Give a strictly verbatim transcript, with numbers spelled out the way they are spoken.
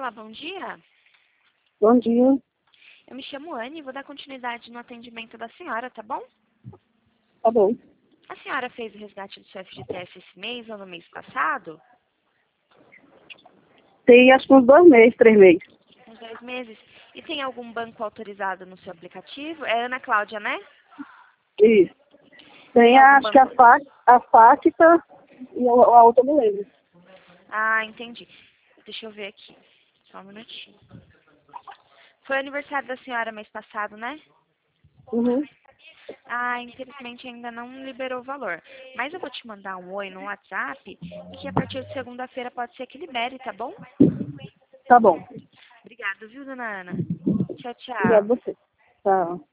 Olá, bom dia. Bom dia. Eu me chamo Anne e vou dar continuidade no atendimento da senhora, tá bom? Tá bom. A senhora fez o resgate do seu F G T S esse mês ou no mês passado? Tem acho que uns dois meses, três meses. Uns dois meses. E tem algum banco autorizado no seu aplicativo? É Ana Cláudia, né? Isso. Tem Tem algum acho que a, banco? Fá- a Fática e a, a outra eu não lembro. Ah, entendi. Deixa eu ver aqui. Só um minutinho. Foi aniversário da senhora mês passado, né? Uhum. Ah, infelizmente ainda não liberou o valor. Mas eu vou te mandar um oi no WhatsApp e que a partir de segunda-feira pode ser que libere, tá bom? Tá bom. Obrigada, viu, dona Ana? Tchau, Obrigada tchau. a você. Tá.